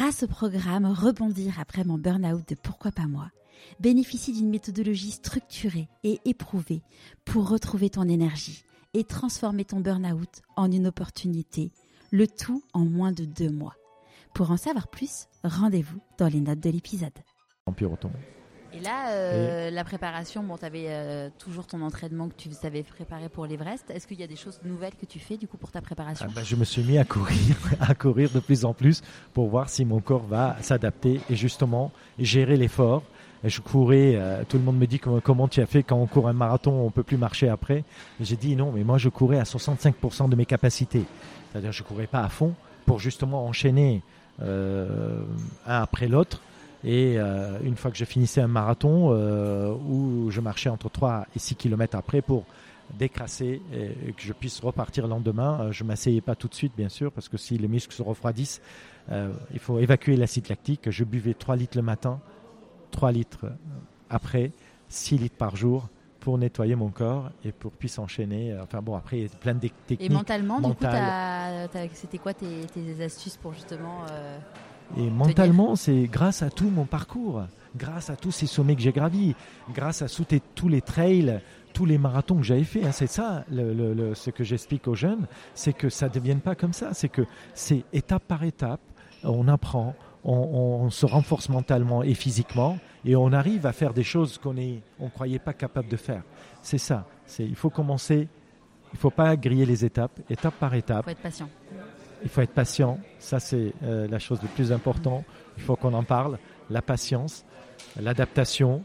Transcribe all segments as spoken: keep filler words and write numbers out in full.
grâce au programme Rebondir après mon burn-out de Pourquoi pas moi, bénéficie d'une méthodologie structurée et éprouvée pour retrouver ton énergie et transformer ton burn-out en une opportunité, le tout en moins de deux mois. Pour en savoir plus, rendez-vous dans les notes de l'épisode. Et là, euh, et... la préparation, bon, tu avais euh, toujours ton entraînement que tu savais préparer pour l'Everest. Est-ce qu'il y a des choses nouvelles que tu fais du coup pour ta préparation ? ah bah, Je me suis mis à courir, à courir de plus en plus pour voir si mon corps va s'adapter et justement gérer l'effort. Et je courais, euh, tout le monde me dit comment, comment tu as fait quand on court un marathon, on ne peut plus marcher après. Et j'ai dit non, mais moi je courais à soixante-cinq pour cent de mes capacités. C'est-à-dire que je ne courais pas à fond pour justement enchaîner euh, un après l'autre. Et euh, une fois que je finissais un marathon euh, où je marchais entre trois et six kilomètres après pour décrasser et, et que je puisse repartir le lendemain, euh, je ne m'asseyais pas tout de suite bien sûr parce que si les muscles se refroidissent, euh, il faut évacuer l'acide lactique. Je buvais trois litres le matin, trois litres après, six litres par jour pour nettoyer mon corps et pour puisse enchaîner. Enfin bon, après il y a plein de techniques. Et mentalement, mentales. Du coup, t'as, t'as, c'était quoi tes, tes astuces pour justement... Euh... Et mentalement, c'est grâce à tout mon parcours, grâce à tous ces sommets que j'ai gravis, grâce à tous les, tous les trails, tous les marathons que j'avais fait. Hein, c'est ça, le, le, le, ce que j'explique aux jeunes, c'est que ça ne devienne pas comme ça. C'est que c'est étape par étape, on apprend, on, on se renforce mentalement et physiquement, et on arrive à faire des choses qu'on ne on croyait pas capable de faire. C'est ça. C'est, il faut commencer, il ne faut pas griller les étapes, étape par étape. Il faut être patient. Il faut être patient, ça c'est euh, la chose la plus importante, il faut qu'on en parle, la patience, l'adaptation,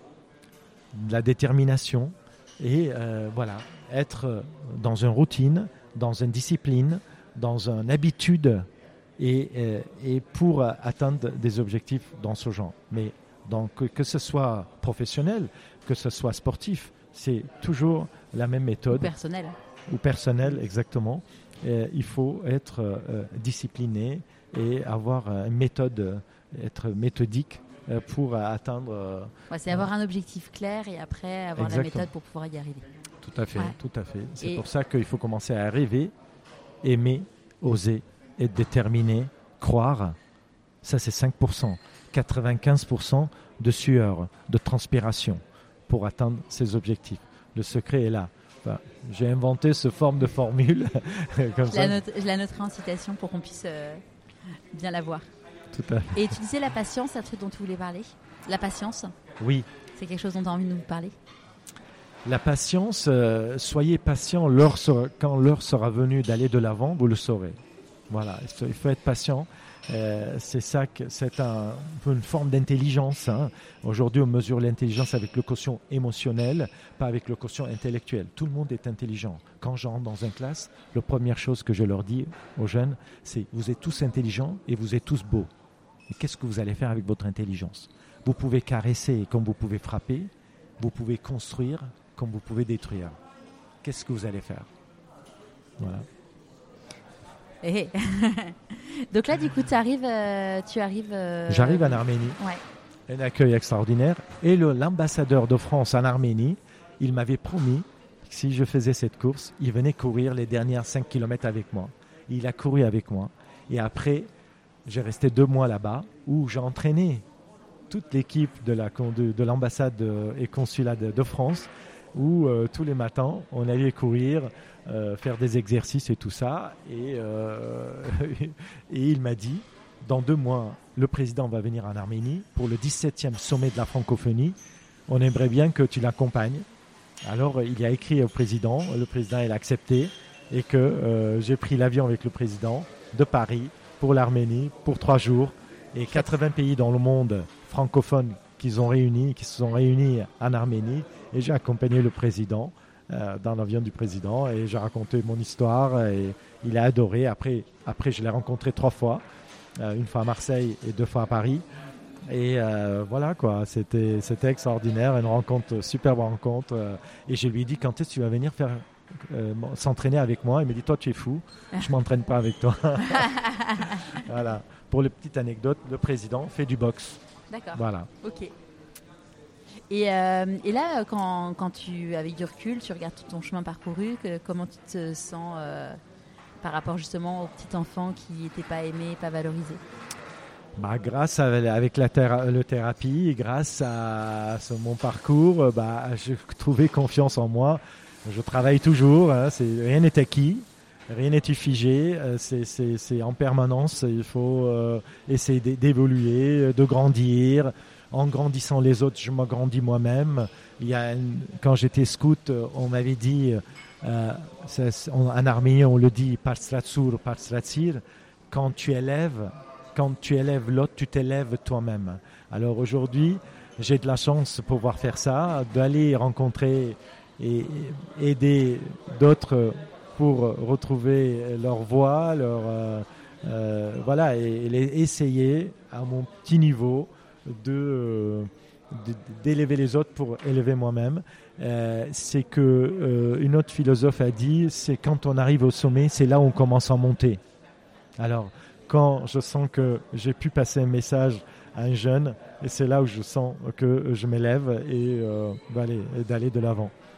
la détermination et euh, voilà, être dans une routine, dans une discipline, dans une habitude et, euh, et pour atteindre des objectifs dans ce genre. Mais donc, que, que ce soit professionnel, que ce soit sportif, c'est toujours la même méthode. Ou personnel. Ou personnel, exactement. Et il faut être euh, discipliné et avoir une méthode, euh, être méthodique euh, pour atteindre... Euh, ouais, c'est avoir un objectif clair et après avoir exactement. La méthode pour pouvoir y arriver. Tout à fait, ouais. tout à fait. C'est et... pour ça qu'il faut commencer à rêver, aimer, oser, être déterminé, croire. Ça, c'est cinq pour cent. quatre-vingt-quinze pour cent de sueur, de transpiration pour atteindre ces objectifs. Le secret est là. Enfin, j'ai inventé ce forme de formule. Comme je, ça. La note, je la noterai en citation pour qu'on puisse euh, bien la voir. Tout à fait. Et tu disais la patience, c'est un truc dont tu voulais parler ? La patience ? Oui. C'est quelque chose dont tu as envie de nous parler ? La patience, euh, soyez patient l'heure sera, quand l'heure sera venue d'aller de l'avant, vous le saurez. Voilà, il faut être patient. Euh, c'est ça que c'est un, un peu une forme d'intelligence. Hein. Aujourd'hui, on mesure l'intelligence avec le quotient émotionnel, pas avec le quotient intellectuel. Tout le monde est intelligent. Quand j'entre dans une classe, la première chose que je leur dis aux jeunes, c'est vous êtes tous intelligents et vous êtes tous beaux. Et qu'est-ce que vous allez faire avec votre intelligence ? Vous pouvez caresser comme vous pouvez frapper, vous pouvez construire comme vous pouvez détruire. Qu'est-ce que vous allez faire ? Voilà. Hey. Donc là, du coup, tu arrives, euh, tu arrives. Euh... J'arrive en Arménie. Ouais. Un accueil extraordinaire. Et le, l'ambassadeur de France en Arménie, il m'avait promis que si je faisais cette course, il venait courir les dernières cinq kilomètres avec moi. Il a couru avec moi. Et après, j'ai resté deux mois là-bas où j'ai entraîné toute l'équipe de, la, de, de l'ambassade et consulat de, de France, où euh, tous les matins, on allait courir. Euh, faire des exercices et tout ça et, euh, et il m'a dit dans deux mois le président va venir en Arménie pour le dix-septième sommet de la francophonie, on aimerait bien que tu l'accompagnes. Alors il a écrit au président, le président il a accepté et que euh, j'ai pris l'avion avec le président de Paris pour l'Arménie pour trois jours et quatre-vingts pays dans le monde francophones qui ont réuni, qui se sont réunis en Arménie et j'ai accompagné le président Euh, dans l'avion du président et j'ai raconté mon histoire et il a adoré. Après, après je l'ai rencontré trois fois, euh, une fois à Marseille et deux fois à Paris et euh, voilà quoi, c'était, c'était extraordinaire, une rencontre, superbe rencontre euh, et je lui ai dit quand est-ce que tu vas venir faire euh, s'entraîner avec moi. Il m'a dit toi tu es fou, je m'entraîne pas avec toi. Voilà, pour la petite anecdote, le président fait du boxe. D'accord, voilà. Ok. Et, euh, et là, quand, quand tu, avec du recul, tu regardes tout ton chemin parcouru, que, comment tu te sens euh, par rapport justement au petit enfant qui n'était pas aimé, pas valorisé ? Bah, grâce à, avec la théra- le thérapie, grâce à, ce- mon parcours, bah, j'ai trouvé confiance en moi. Je travaille toujours, hein, c'est, rien n'est acquis, rien n'est figé, euh, c'est, c'est, c'est en permanence, il faut euh, essayer d'é- d'évoluer, de grandir. En grandissant les autres, je m'agrandis moi-même. Il y a une- quand j'étais scout, on m'avait dit, euh, ça, c'est- en, en arménien on le dit, par stratsur, par stratsir, quand tu élèves, quand tu élèves l'autre, tu t'élèves toi-même. Alors aujourd'hui, j'ai de la chance de pouvoir faire ça, d'aller rencontrer et et aider d'autres pour retrouver leur voie, leur euh, euh, voilà, et, et les- essayer à mon petit niveau de, euh, de- d'élever les autres pour élever moi-même. Euh, c'est que euh, une autre philosophe a dit, c'est quand on arrive au sommet, c'est là où on commence à monter. Alors, quand je sens que j'ai pu passer un message à un jeune, et c'est là où je sens que je m'élève et euh, bah, allez, et d'aller de l'avant.